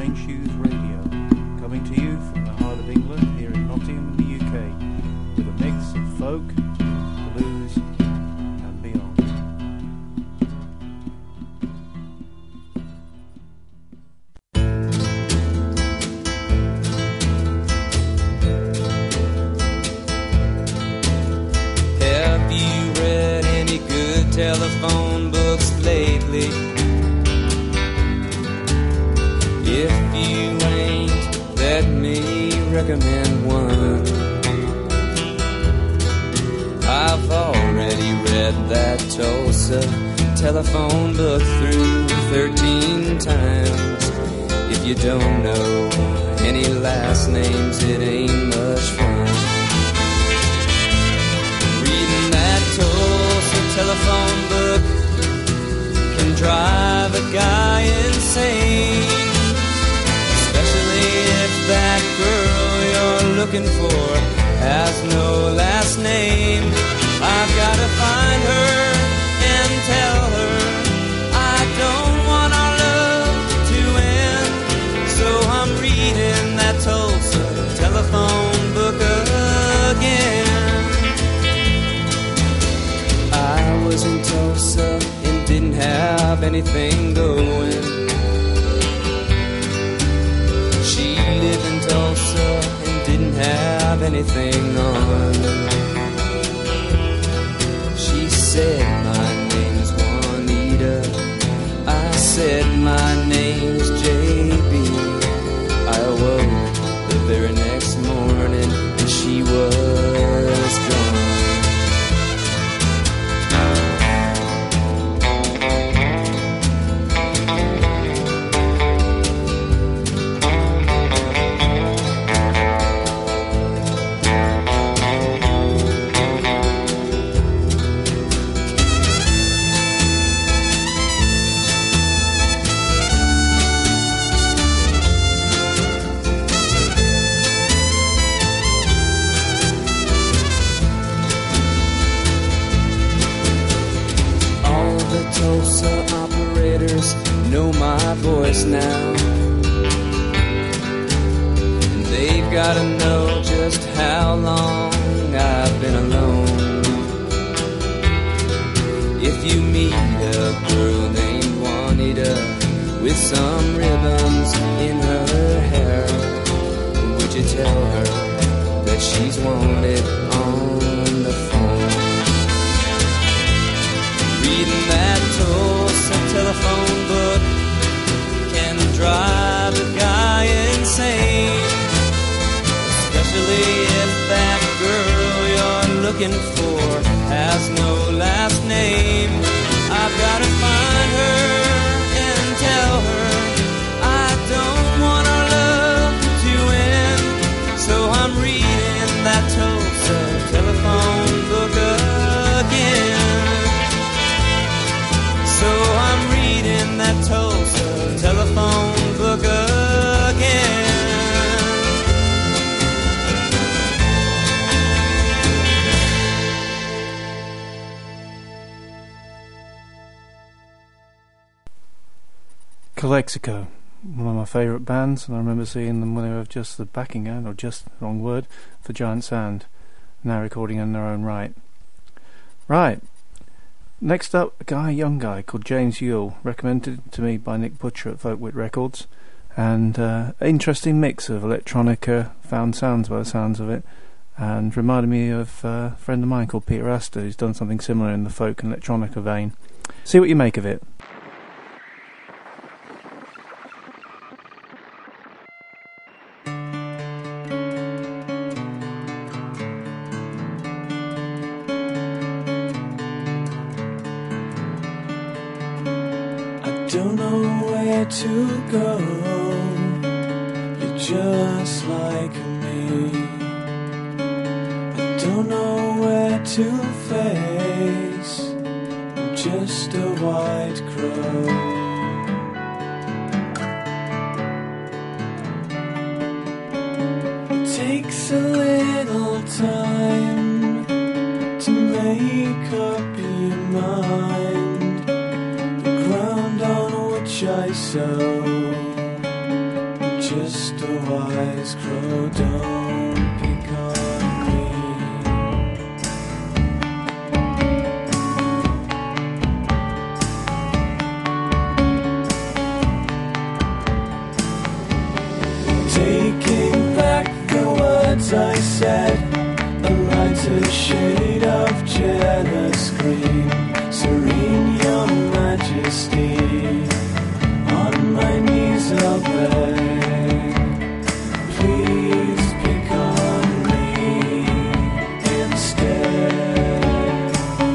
Green Shoes Radio, coming to you from the heart of England, here in Nottingham in the UK, with a mix of folk, blues and beyond. Have you read any good telephone books lately? If you ain't, let me recommend one. I've already read that Tulsa telephone book through 13 times. If you don't know any last names, it ain't much fun. Reading that Tulsa telephone book can drive a guy insane. If that girl you're looking for has no last name, I've gotta find her and tell her I don't want our love to end. So I'm reading that Tulsa telephone book again. I was in Tulsa and didn't have anything going. She lived in Tulsa and didn't have anything on. She said, my name's Juanita. I said, my name's JB. I awoke the very next morning and she was gone. Tulsa operators know my voice now, and they've gotta know just how long I've been alone. If you meet a girl named Juanita with some ribbons in her hair, would you tell her that she's wanted on the phone? Reading that Tulsa telephone book can drive a guy insane, especially if that girl you're looking for has no last name. I've gotta find her and tell her I don't want our love to end. So I'm reading that Tulsa telephone book again. So I'm reading that Tulsa telephone book again. Calexico, one of my favourite bands, and I remember seeing them when they were just the backing band, or just, wrong word, for Giant Sand, now recording in their own right. Right. Next up, a young guy called James Yule, recommended to me by Nick Butcher at Folkwit Records, and interesting mix of electronica, found sounds by the sounds of it, and reminded me of a friend of mine called Peter Astor, who's done something similar in the folk and electronica vein. See what you make of it. Don't know where to go. You're just like me. I don't know where to face. I'm just a white crow. It takes a little time to make up your mind. The ground on which I sow just a wise crow, don't pick on me. Taking back the words I said, a lighter shade of jealous green. Serene your majesty, on my knees I'll beg. Please pick on me instead.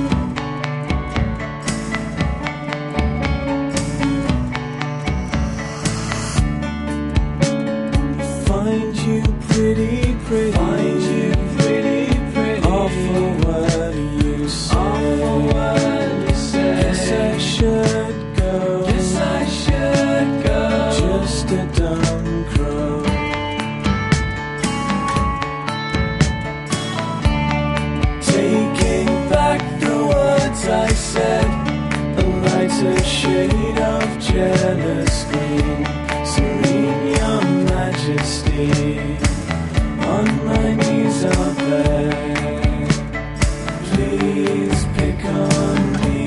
Find you pretty, pretty. Find you pretty, pretty. Awful word you say. Awful word you say. Guess I should go. Guess I should go. Just a dumb crow. Taking back the words I said, a lighter shade of jealous green. Serene your majesty, on my knees I'll beg. Please pick on me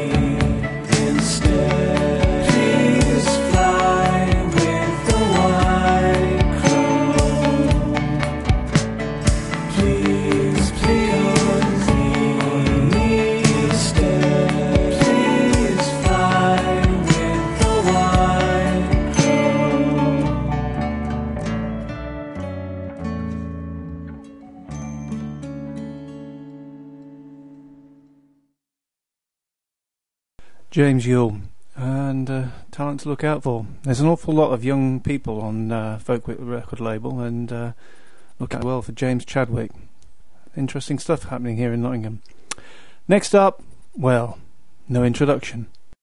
instead. Please fly with the white crow. Please pick on me instead. Please fly with the white crow. James Yule, and talent to look out for. There's an awful lot of young people on Folkwick record label, and look out well for James Chadwick. Interesting stuff happening here in Nottingham. Next up, well, no introduction.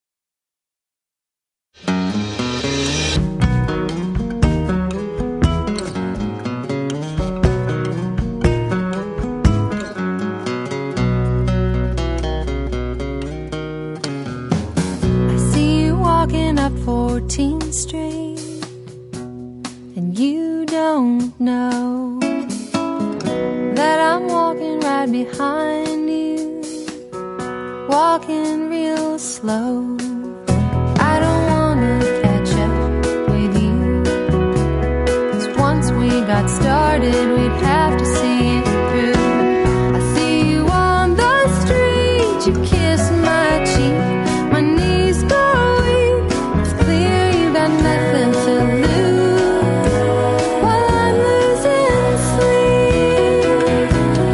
I see you walking up 14th Street, and you don't know that I'm walking right behind you, walking real slow. I don't wanna catch up with you, 'cause once we got started, we'd have to see it through. I see you on the street, you kiss my cheek, my knees go weak. It's clear you got nothing to lose, while I'm losing sleep.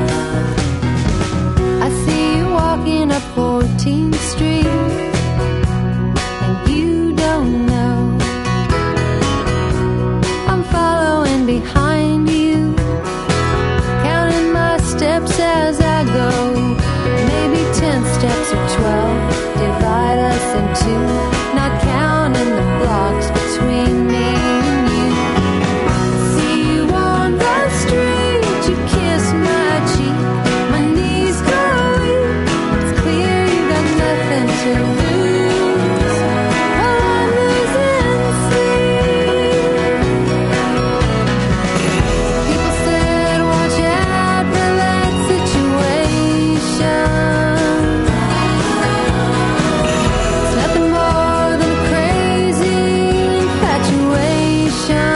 I see you walking up 14th Street, and you don't know I'm following behind you, counting my steps as I go. Maybe 10 steps or 12 divide us in two, not counting the blocks between me and you. I see you on the street, you kiss my cheek, my knees go weak. It's clear you got nothing to lose, while I'm losing sleep. People said, watch out for that situation. It's nothing more than a crazy infatuation.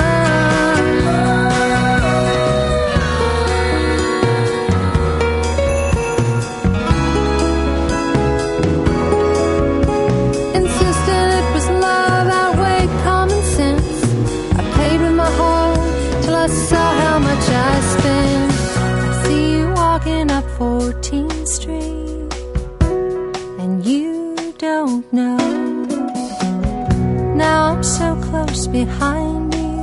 Insisted it was love outweighed common sense. I paid with my heart till I saw how much I spent. I see you walking up 14th Street, and you don't know. Now I'm so close behind you,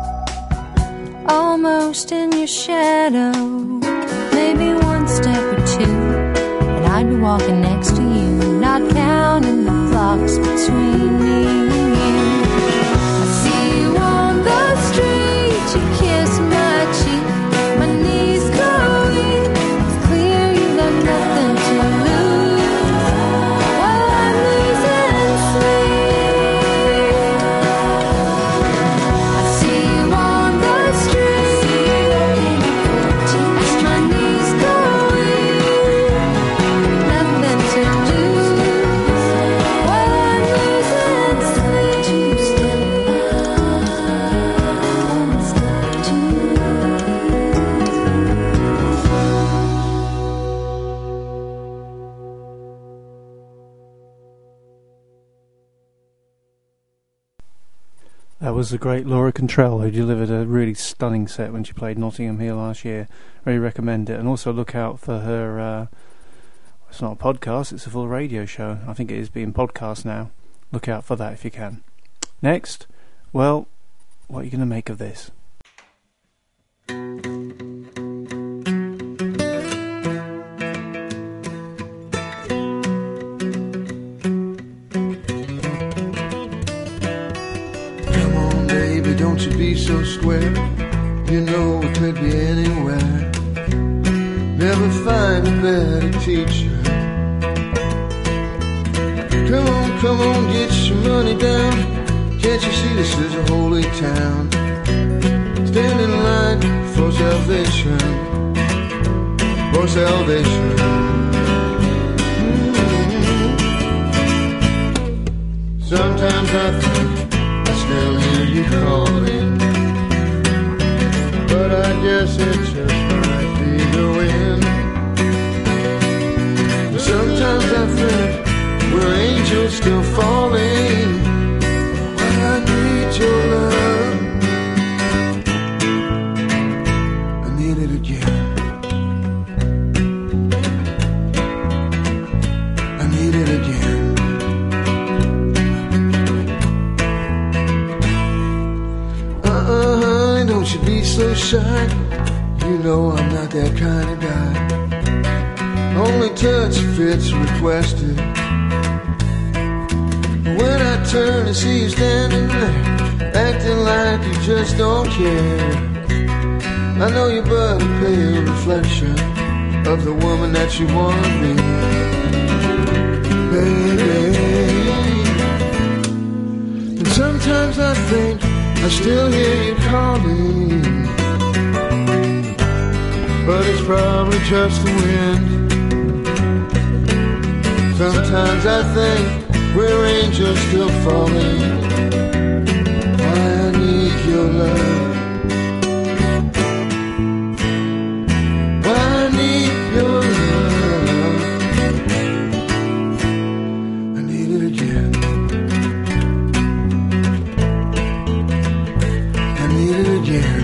almost in your shadow. Maybe one step or two, and I'd be walking next to you, not counting the blocks between me and you. I see you on the street, you kiss my cheek, my knees go weak. It's clear you got nothing to lose, while I'm losing sleep. I see you That was the great Laura Cantrell, who delivered a really stunning set when she played Nottingham here last year. Really recommend it. And also look out for her, it's not a podcast, it's a full radio show. I think it is being podcast now. Look out for that if you can. Next, well, what are you going to make of this? Don't you be so square. You know we could be anywhere. Never find a better teacher. Come on, get your money down. Can't you see this is a holy town? Stand in line for salvation. For salvation. Sometimes I think I still hear you calling, but I guess it just might be the wind. Sometimes I think we're angels still falling. Why I need your love, I need it again. I need it again. Don't you be so shy. You know I'm not that kind of guy. Only touch if it's requested. When I turn to see you standing there, acting like you just don't care, I know you're but a pale reflection of the woman that you want to be, baby. And sometimes I think I still hear you calling, but it's probably just the wind. Sometimes I think we're angels still falling. Why I need your love. Why I need your love. I need it again. I need it again.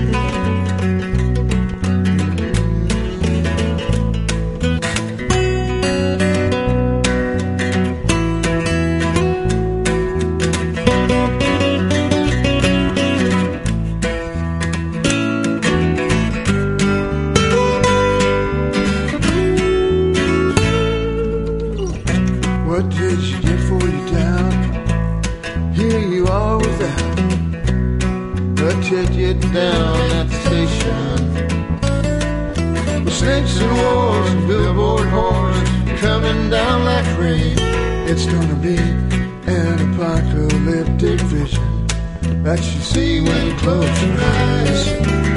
What did you get for you down? Here you are without a ticket down at the station. With snakes and wars and billboard horns coming down like rain. It's gonna be an apocalyptic vision that you see when you close your eyes.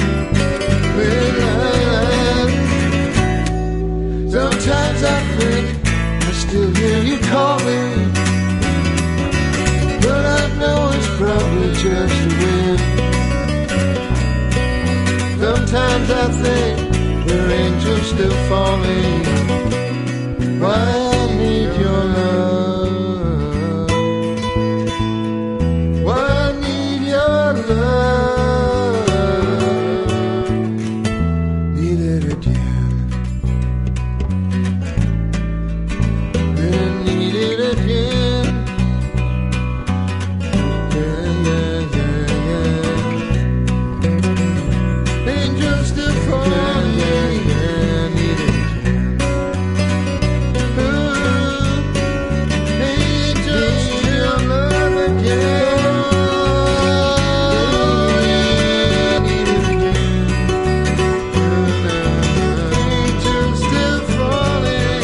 Sometimes I think I still hear you calling, but I know it's probably just the wind. Sometimes I think we're angels still falling. Why I need your love. Why I need your love. Need it again. And need it again. Yeah, yeah, yeah, yeah. Angels still falling. Yeah, yeah, need it again. Angels still love again. Need it again. Angels still falling.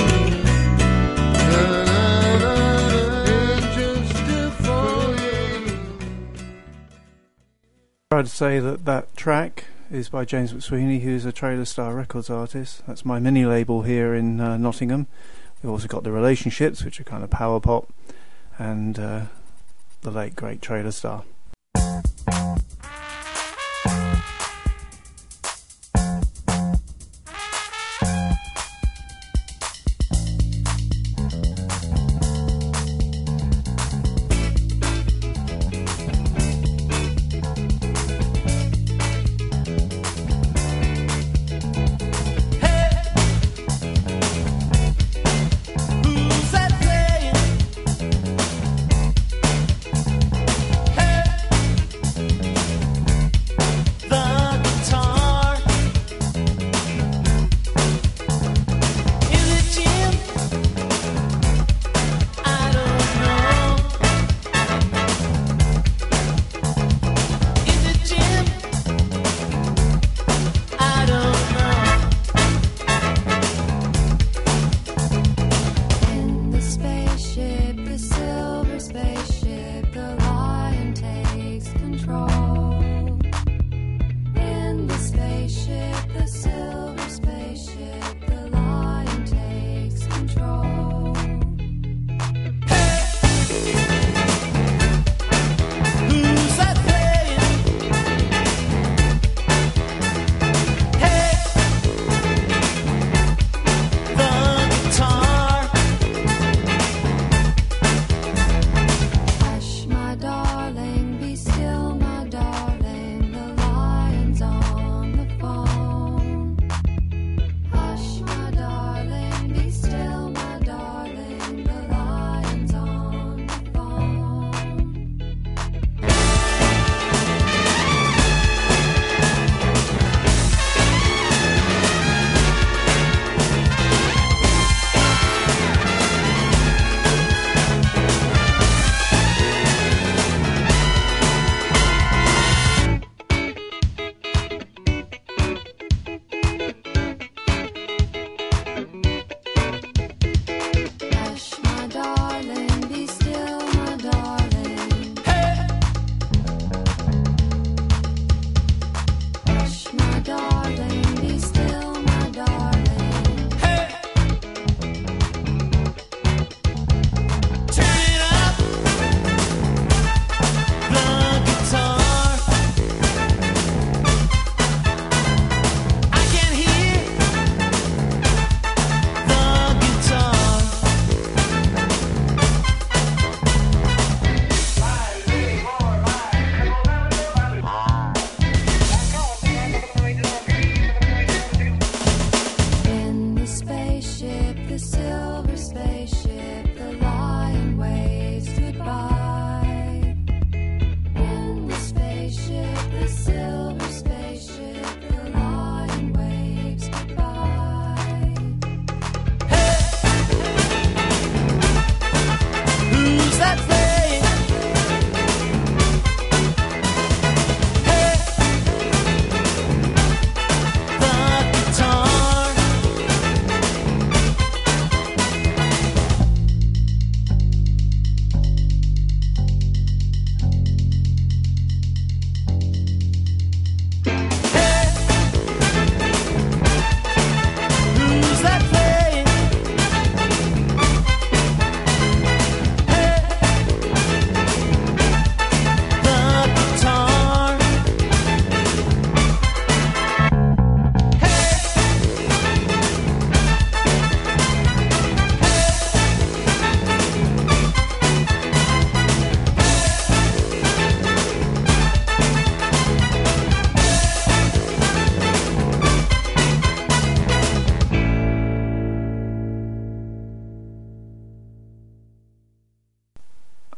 Angels still falling. Proud to say that track is by James McSweeney, who's a Trailer Star Records artist. That's my mini label here in Nottingham. We've also got The Relationships, which are kind of power pop, and the late great Trailer Star.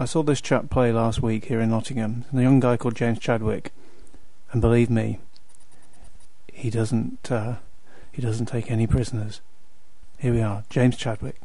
saw this chap play last week here in Nottingham, a young guy called James Chadwick, and believe me, he doesn't take any prisoners. Here we are, James Chadwick.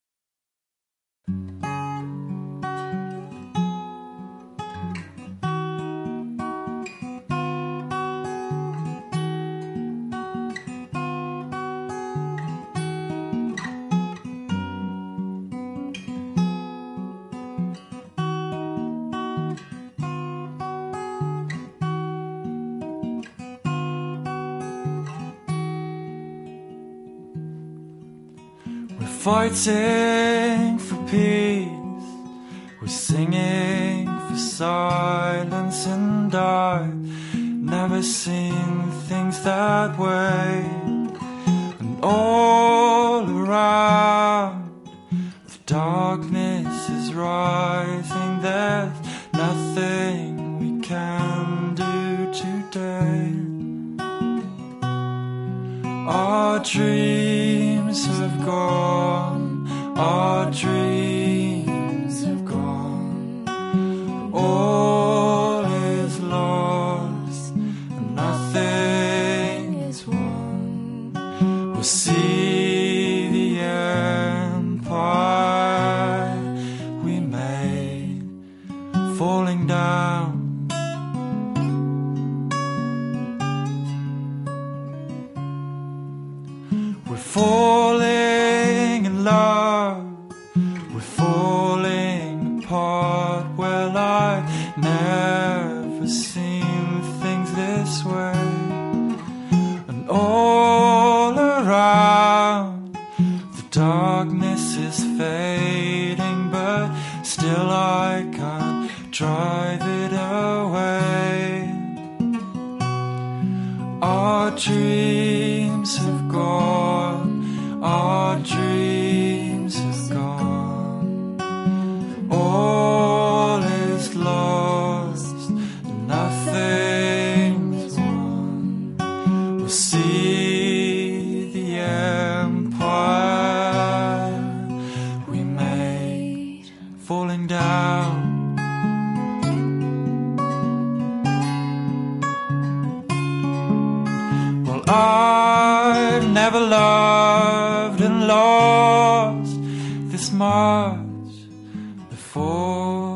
Fighting for peace, we're singing for silence, and I've never seen things that way. And all around, the darkness is rising, there's nothing we can do today. Our dreams have gone, our dreams have gone. All is lost and nothing is won. We'll see the empire we made falling down. Falling in love, we're falling apart. Well, I've never seen things this way. And all around, the darkness is fading, but still I can't drive it away. Our dreams have gone, our dreams have gone. All is lost, nothing's won. We'll see the empire we made falling down. Well, I've never loved and lost this much before.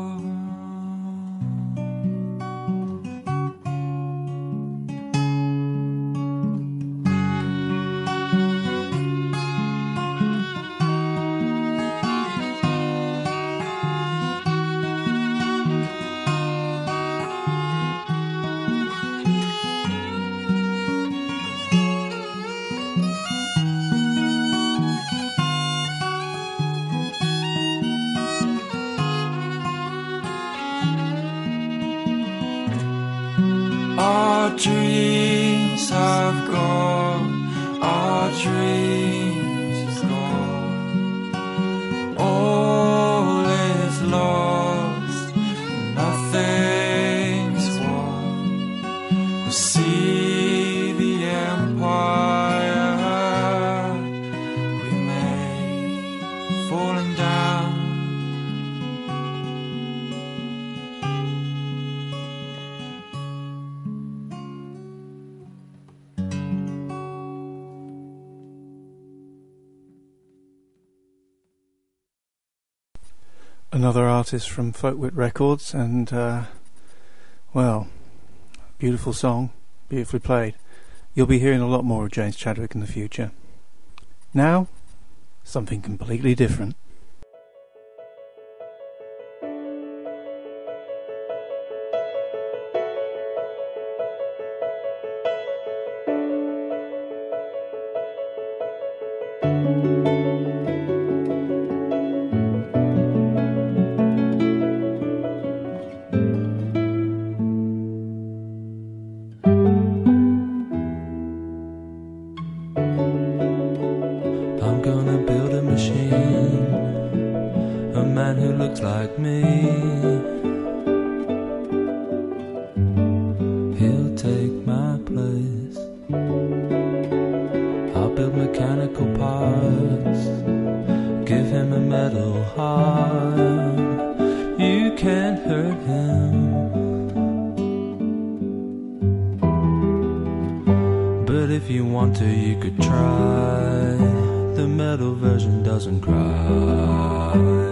Our dreams have gone, our dreams have gone. All is lost, nothing's won. We'll see the empire we made falling down. Another artist from Folkwit Records, and well, beautiful song, beautifully played. You'll be hearing a lot more of James Chadwick in the future. Now, something completely different. I'm gonna build a machine, a man who looks like me. He'll take my place. I'll build mechanical parts, give him a metal heart. You if you want to, you could try. The metal version doesn't cry.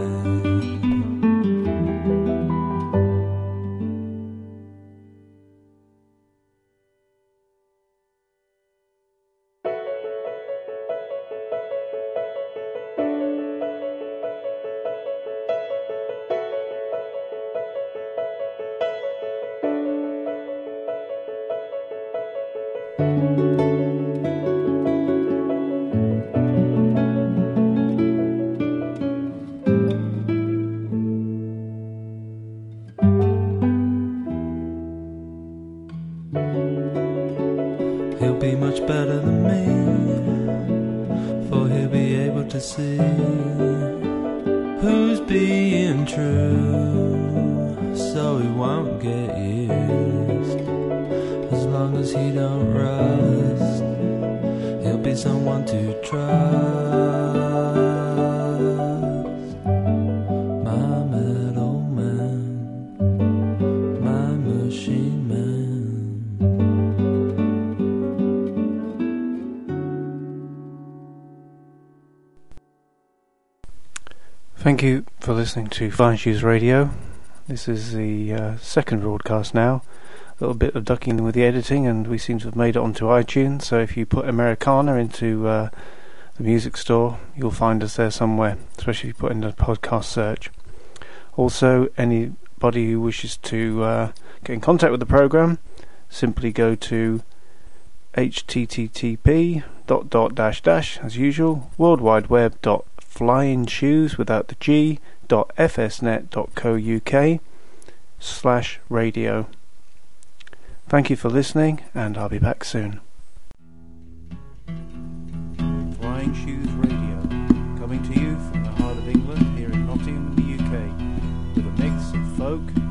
He'll be much better than me, for he'll be able to see who's being true, so he won't get used. As long as he don't rust, he'll be someone to trust. My metal man, my machine man. Thank you for listening to Flying Shoes Radio. This is the second broadcast now. A little bit of ducking with the editing, and we seem to have made it onto iTunes. So if you put Americana into the music store, you'll find us there somewhere, especially if you put in the podcast search. Also, anybody who wishes to get in contact with the program, simply go to http:// as usual, worldwideweb.flyingshoes without the g.fsnet.co.uk/radio. Thank you for listening, and I'll be back soon. Flying Shoes Radio, coming to you from the heart of England, here in Nottingham, in the UK, with a mix of folk,